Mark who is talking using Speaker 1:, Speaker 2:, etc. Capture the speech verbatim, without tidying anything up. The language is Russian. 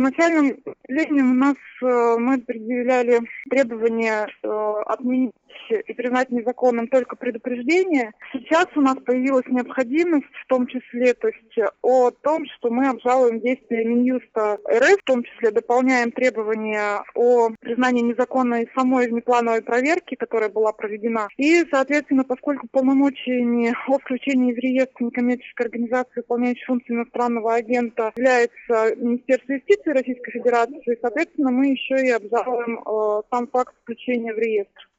Speaker 1: В начальном постановлении у нас э, мы предъявляли требования э, отменить и признать незаконным только предупреждение. Сейчас у нас появилась необходимость, в том числе, то есть о том, что мы обжалуем действия Минюста РФ, в том числе дополняем требования о признании незаконной самой внеплановой проверки, которая была проведена. И, соответственно, поскольку полномочиями о включении в реестр некоммерческой организации, выполняющей функции иностранного агента, является Министерство юстиции Российской Федерации, соответственно, мы еще и обжалуем э, сам факт включения в реестр.